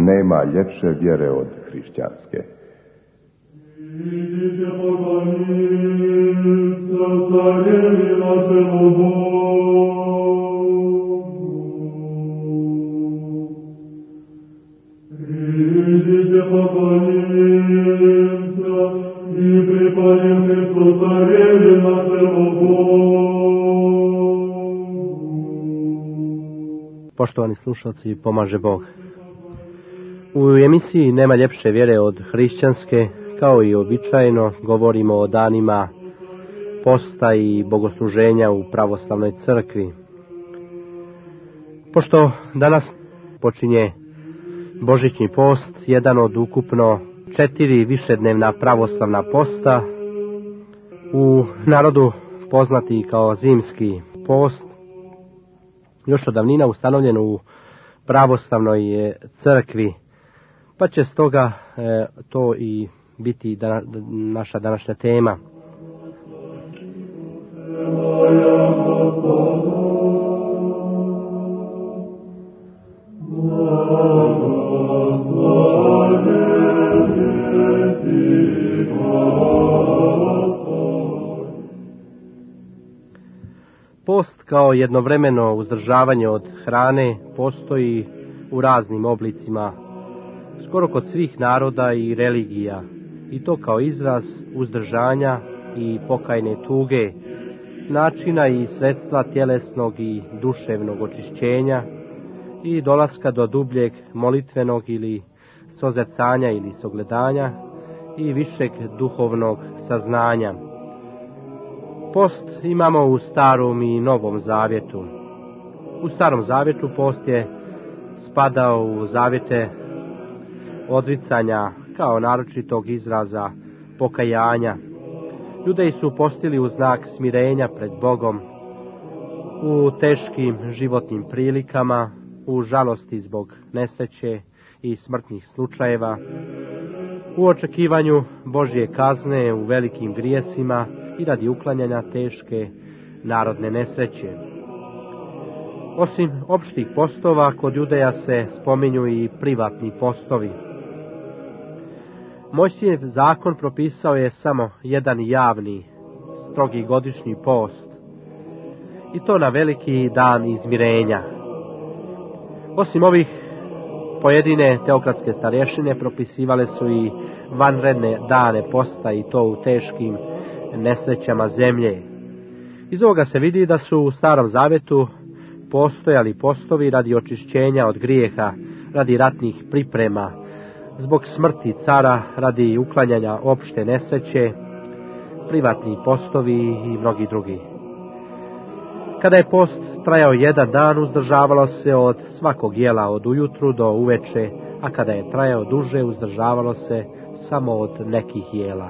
nema ljepše vjere od hrišćanske. Poštovani slušalci, pomaže Bog. U emisiji Nema ljepše vjere od hrišćanske, kao i običajno, govorimo o danima posta i bogosluženja u pravoslavnoj crkvi. Pošto danas počinje Božićni post, jedan od ukupno 4 višednevna pravoslavna posta, u narodu poznati kao zimski post, još od davnina ustanovljen u pravoslavnoj crkvi, pa će stoga to i biti naša današnja tema. Post kao jednovremeno uzdržavanje od hrane postoji u raznim oblicima, skoro kod svih naroda i religija, i to kao izraz uzdržanja i pokajne tuge, načina i sredstva tjelesnog i duševnog očišćenja i dolaska do dubljeg molitvenog ili sozercanja ili sogledanja i višeg duhovnog saznanja. Post imamo u Starom i Novom Zavjetu. U Starom Zavjetu post je spadao u zavjete odricanja kao naročitog izraza pokajanja. Judeji su postili u znak smirenja pred Bogom, u teškim životnim prilikama, u žalosti zbog nesreće i smrtnih slučajeva, u očekivanju Božje kazne u velikim grijesima i radi uklanjanja teške narodne nesreće. Osim opštih postova, kod Judeja se spominju i privatni postovi. Mojsijev zakon propisao je samo jedan javni, strogi godišnji post, i to na veliki dan izmirenja. Osim ovih, pojedine teokratske starješine propisivale su i vanredne dane posta, i to u teškim nesrećama zemlje. Iz ovoga se vidi da su u Starom Zavjetu postojali postovi radi očišćenja od grijeha, radi ratnih priprema, zbog smrti cara, radi uklanjanja opšte nesreće, privatni postovi i mnogi drugi. Kada je post trajao jedan dan, uzdržavalo se od svakog jela od ujutru do uveče, a kada je trajao duže, uzdržavalo se samo od nekih jela.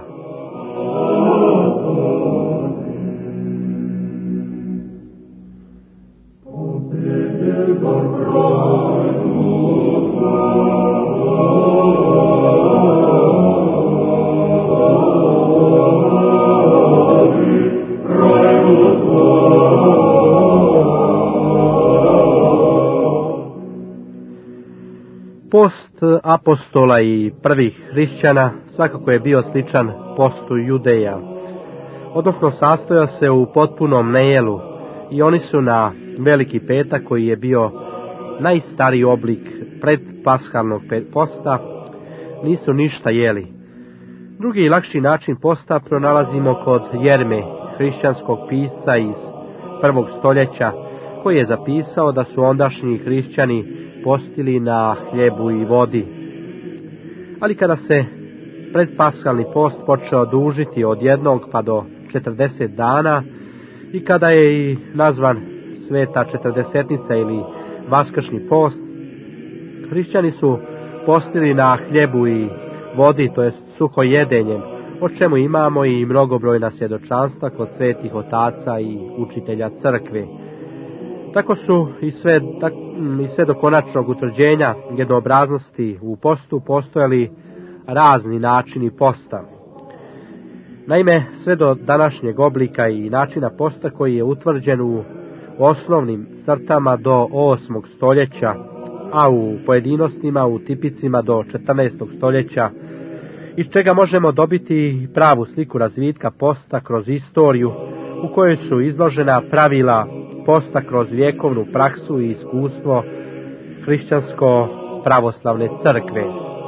Post apostola i prvih hrišćana svakako je bio sličan postu Judeja, odnosno sastojao se u potpunom nejelu, i oni su na Veliki petak, koji je bio najstariji oblik predpashalnog posta, nisu ništa jeli. Drugi i lakši način posta pronalazimo kod Jerme, hrišćanskog pisca iz 1. stoljeća, koji je zapisao da su ondašnji hrišćani postili na hljebu i vodi. Ali kada se predpashalni post počeo dužiti od 1 pa do 40 dana, i kada je i nazvan Sveta četrdesetnica ili Vaskršnji post, hrišćani su postili na hljebu i vodi, to jest suho jedenjem, o čemu imamo i mnogobrojna svjedočanstva kod svetih otaca i učitelja crkve. Tako su i sve do konačnog utvrđenja jednoobraznosti u postu postojali razni načini posta. Naime, sve do današnjeg oblika i načina posta, koji je utvrđen u osnovnim crtama do 8. stoljeća, a u pojedinostima, u tipicima do 14. stoljeća, iz čega možemo dobiti pravu sliku razvitka posta kroz istoriju, u kojoj su izložena pravila posta kroz vjekovnu praksu i iskustvo hrišćansko-pravoslavne crkve.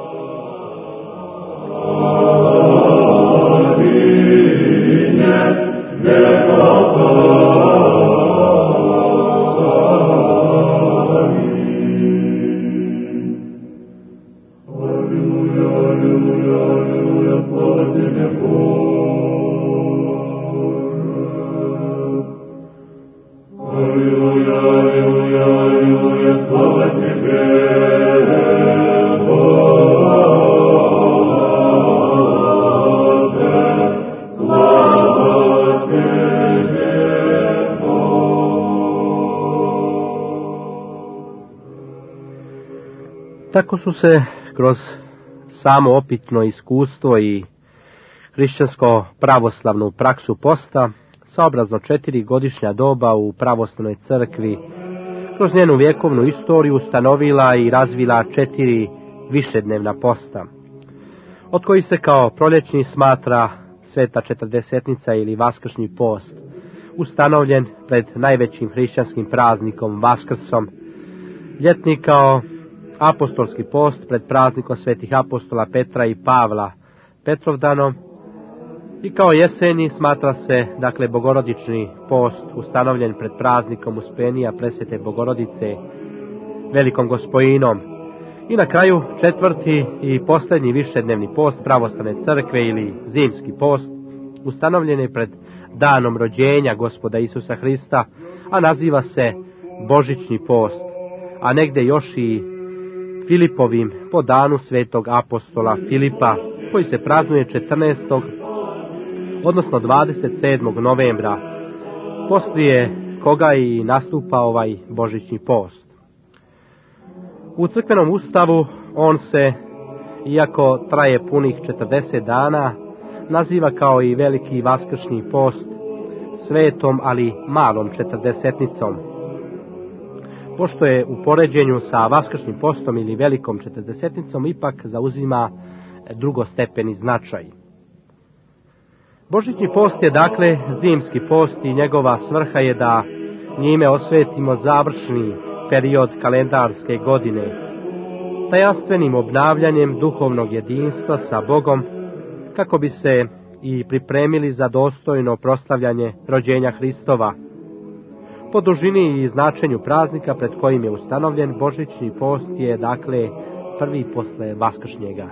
Tako su se kroz samo opitno iskustvo i hrišćansko-pravoslavnu praksu posta, saobrazno 4 godišnja doba u pravoslavnoj crkvi, kroz njenu vjekovnu istoriju ustanovila i razvila 4 višednevna posta, od kojih se kao proljećni smatra Sveta Četrdesetnica ili Vaskršnji post, ustanovljen pred najvećim hrišćanskim praznikom Vaskrsom, ljetni kao apostolski post pred praznikom svetih apostola Petra i Pavla, Petrovdanom, i kao jesenji smatra se, dakle, bogorodični post ustanovljen pred praznikom Uspenija Presvete Bogorodice, Velikom Gospojinom, i na kraju 4. i posljednji višednevni post pravoslavne crkve ili zimski post, ustanovljen je pred danom rođenja Gospoda Isusa Hrista, a naziva se Božićni post, a negdje još i Filipovim po danu svetog apostola Filipa, koji se praznuje 14. odnosno 27. novembra, poslije koga i nastupa ovaj Božićni post. U crkvenom ustavu on se, iako traje punih 40 dana, naziva kao i veliki vaskršnji post, svetom ali malom četrdesetnicom, pošto je u poređenju sa vaskršnjim postom ili velikom četrdesetnicom ipak zauzima drugostepeni značaj. Božićni post je dakle zimski post i njegova svrha je da njime osvetimo završni period kalendarske godine, tajanstvenim obnavljanjem duhovnog jedinstva sa Bogom, kako bi se i pripremili za dostojno proslavljanje rođenja Hristova. Po dužini i značenju praznika pred kojim je ustanovljen, Božićni post je dakle prvi posle Vaskršnjega.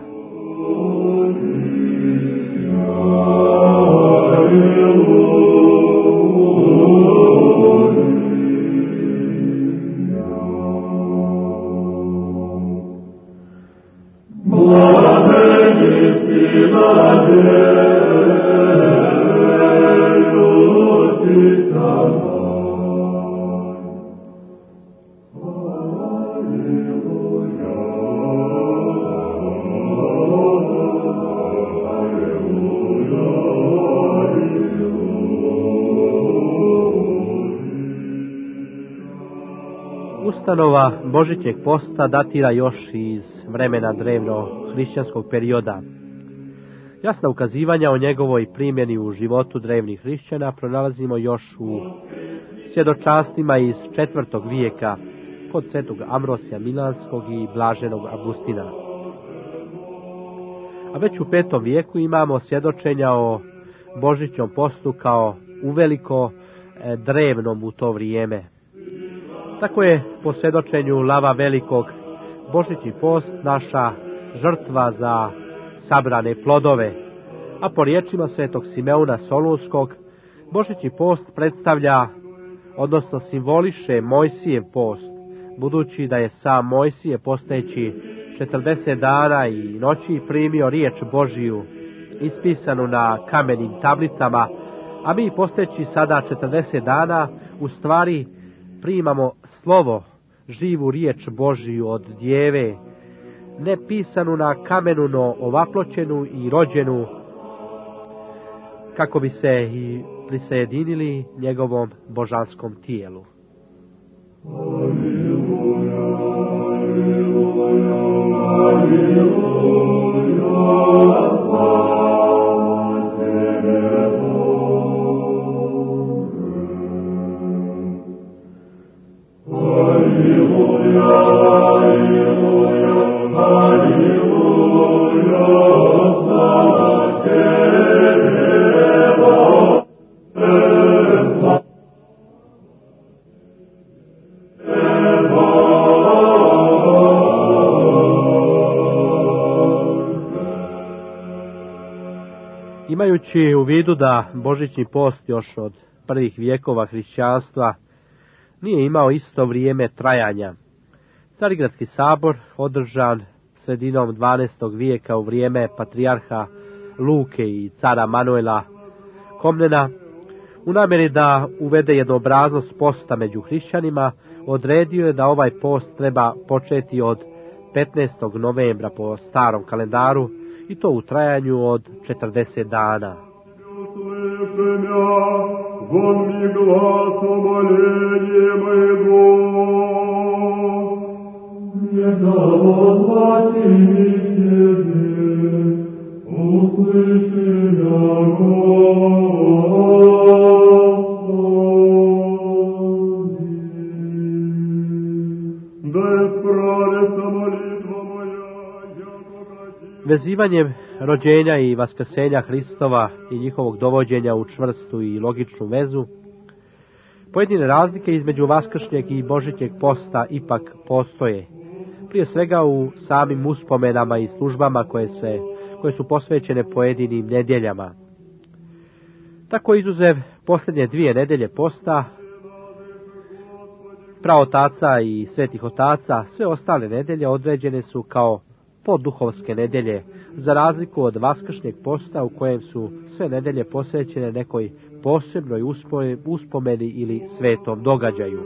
Ustanova Božićnjeg posta datira još iz vremena drevno hrišćanskog perioda. Jasna ukazivanja o njegovoj primjeni u životu drevnih hrišćana pronalazimo još u svjedočanstvima iz 4. vijeka kod svetog Ambrosija Milanskog i blaženog Augustina. A već u 5. vijeku imamo svjedočenja o Božićnom postu kao uveliko drevnom u to vrijeme. Tako je po svjedočenju Lava Velikog Božićni post naša žrtva za sabrane plodove, a po riječima svetog Simeuna Solunskog Božićni post predstavlja, odnosno simboliše Mojsijev post, budući da je sam Mojsije posteći 40 dana i noći primio riječ Božiju ispisanu na kamenim tablicama, a mi posteći sada 40 dana u stvari primamo slovo, živu riječ Božiju od djeve, ne pisanu na kamenu, no ovaploćenu i rođenu, kako bi se i prisajedinili njegovom božanskom tijelu. Alleluja. Imajući u vidu da božićni post još od prvih vijekova hrišćanstva nije imao isto vrijeme trajanja, Carigradski sabor, održan sredinom 12. vijeka u vrijeme patrijarha Luke i cara Manuela Komnena, u namjeri da uvede jednoobraznost posta među hrišćanima, odredio je da ovaj post treba početi od 15. novembra po starom kalendaru, i to u trajanju od 40 dana. Vezivanjem rođenja i vaskrsenja Hristova i njihovog dovođenja u čvrstu i logičnu vezu, pojedine razlike između vaskršnjeg i božićnjeg posta ipak postoje, prije svega u samim uspomenama i službama koje su posvećene pojedinim nedjeljama. Tako izuzev posljednje 2 nedjelje posta, praotaca i svetih otaca, sve ostale nedjelje određene su kao podduhovske nedjelje, za razliku od vaskršnjeg posta u kojem su sve nedjelje posvećene nekoj posebnoj uspomeni ili svetom događaju.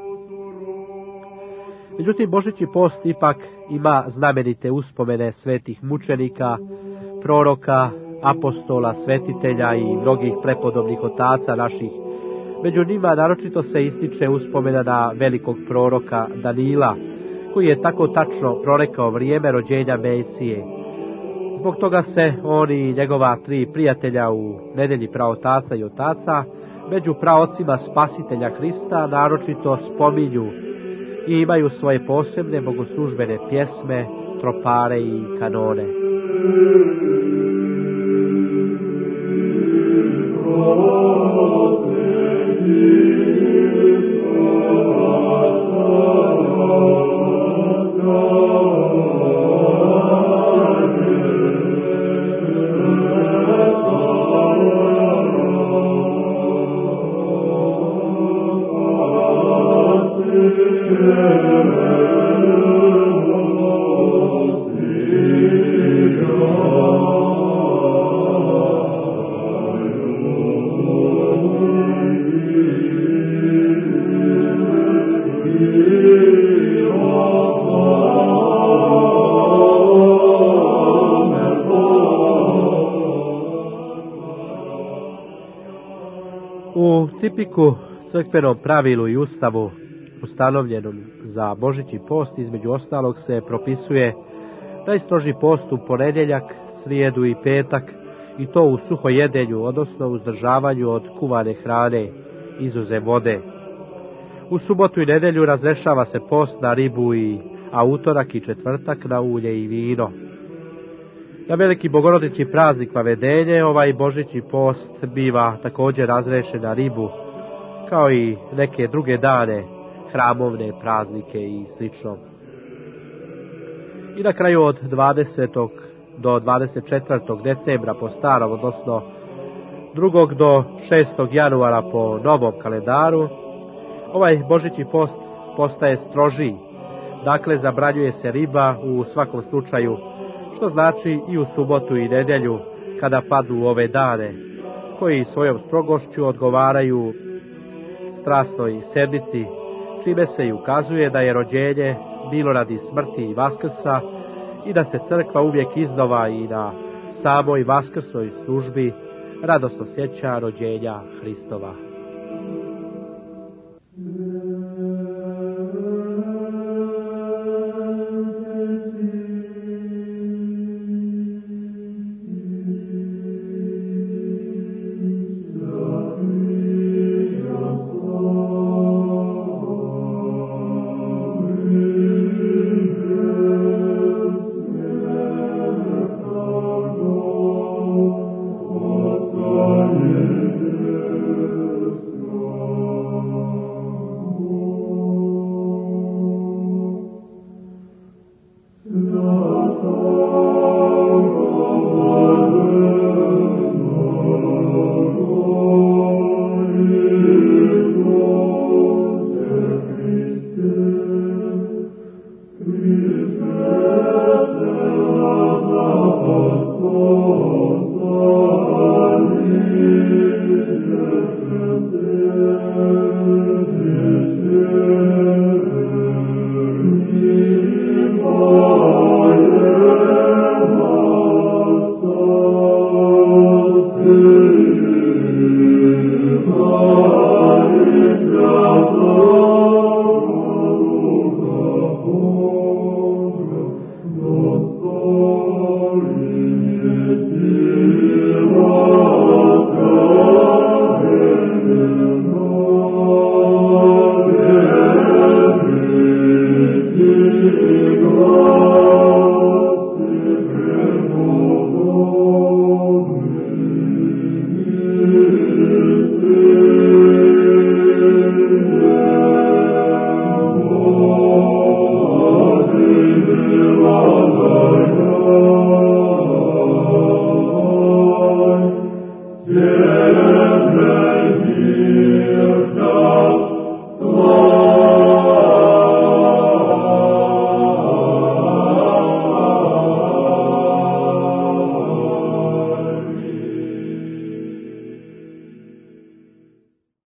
Međutim, božićni post ipak ima znamenite uspomene svetih mučenika, proroka, apostola, svetitelja i mnogih prepodobnih otaca naših. Među njima naročito se ističe uspomena na velikog proroka Danila, koji je tako tačno prorekao vrijeme rođenja Mesije. Zbog toga se on i njegova 3 prijatelja u nedjelji praotaca i otaca među praocima spasitelja Hrista naročito spominju i imaju svoje posebne bogoslužbene pjesme, tropare i kanone. U tipiku, crkvenom pravilu i ustavu ustanovljenom za božićni post između ostalog se propisuje najstroži post u ponedjeljak, srijedu i petak, i to u suhojedenju, odnosno uzdržavanju od kuvane hrane, izuzev vode. U subotu i nedjelju razrešava se post na ribu, a utorak i četvrtak na ulje i vino. Na veliki bogorodični praznik Vavedenje ovaj božićni post biva također razrešen na ribu, kao i neke druge dane, hramovne praznike i slično. I na kraju od 20. do 24. decembra po starom, odnosno 2. do 6. januara po novom kalendaru, ovaj božićni post postaje strožiji, dakle zabranjuje se riba u svakom slučaju, što znači i u subotu i nedjelju kada padnu ove dane, koji svojom strogošću odgovaraju strasnoj sedmici, čime se i ukazuje da je rođenje bilo radi smrti i vaskrsa i da se crkva uvijek iznova i na samoj vaskrsnoj službi radosno sjeća rođenja Hristova.